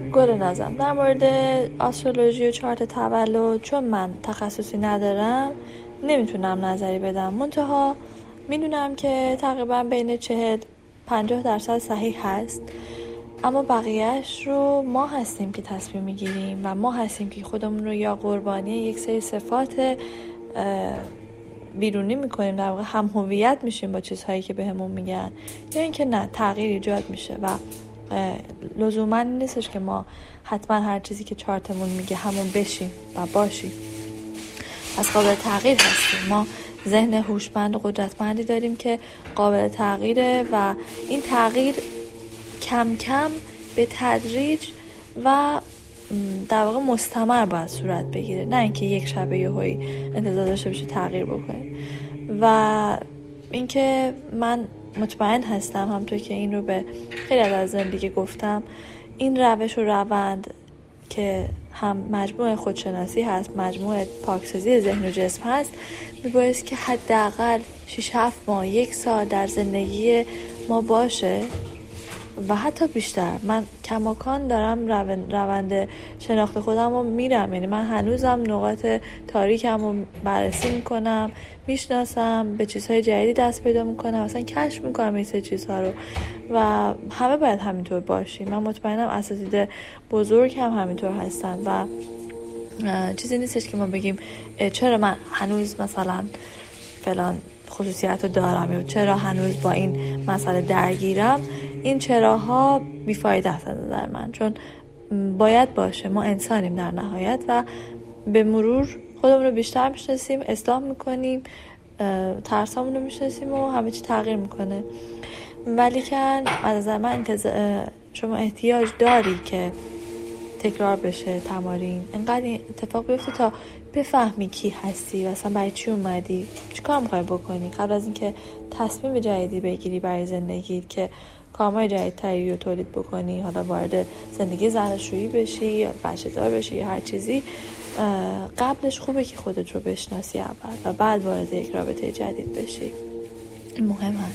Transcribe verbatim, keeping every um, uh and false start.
گل نازم، در مورد آسترولوژی و چارت تولد چون من تخصصی ندارم نمیتونم نظری بدم، منتها میدونم که تقریبا بین چهل پنجاه درصد صحیح هست، اما بقیهش رو ما هستیم که تصمیم میگیریم و ما هستیم که خودمون رو یا قربانی یک سری صفات بیرونی میکنیم، در واقع هم هویت میشیم با چیزهایی که بهمون میگن، یا اینکه نه تغییر ایجاد میشه و لزوما نیستش که ما حتما هر چیزی که چارتمون میگه همون بشیم و باشیم. پس قابل تغییر هستیم، ما ذهن هوشمند و قدرتمندی داریم که قابل تغییره و این تغییر کم کم به تدریج و در واقع مستمر باید صورت بگیره، نه اینکه یک شبه یهویی انتظار داشته بشه تغییر بکنه. و اینکه من مطمئن هستم همونطور که این رو به خیلی از زندگی گفتم، این روش و روند که هم مجموعه خودشناسی هست، مجموعه پاکسازی ذهن و جسم هست، میبایست که حداقل شش هفت ماه یک سال در زندگی ما باشه و حتی بیشتر. من کماکان دارم روند شناخت خودم رو میرم، یعنی من هنوزم نقاط تاریکم رو بررسی میکنم، میشناسم، به چیزهای جدیدی دست پیدا میکنم، اصلا کشف میکنم این سه چیزها رو و همه باید همینطور باشیم. من مطمئنم اساتید بزرگ هم همینطور هستن و چیزی نیستش که ما بگیم چرا من هنوز مثلا فلان خصوصیت رو دارم یا چرا هنوز با این مسئله درگیرم. این چراها بیفایده است از نظر من، چون باید باشه، ما انسانیم در نهایت و به مرور خودمون رو بیشتر میشناسیم، اصلاح میکنیم، ترسامون رو میشناسیم و همه چی تغییر میکنه. ولی که از نظر من انتظ... شما احتیاج داری که تکرار بشه تمارین، انقدر این اتفاق بیفته تا بفهمی کی هستی و اصلا برای چی اومدی، چی کار میخوای بکنی قبل از اینکه تصمیم جدیدی بگیری برای زندگی که کارهای جدیدتری رو تولید بکنی، حالا وارد زندگی زناشویی بشی یا بچه دار بشی یا هر چیزی. قبلش خوبه که خودت رو بشناسی اول و بعد وارد یک رابطه جدید بشی. این مهمه.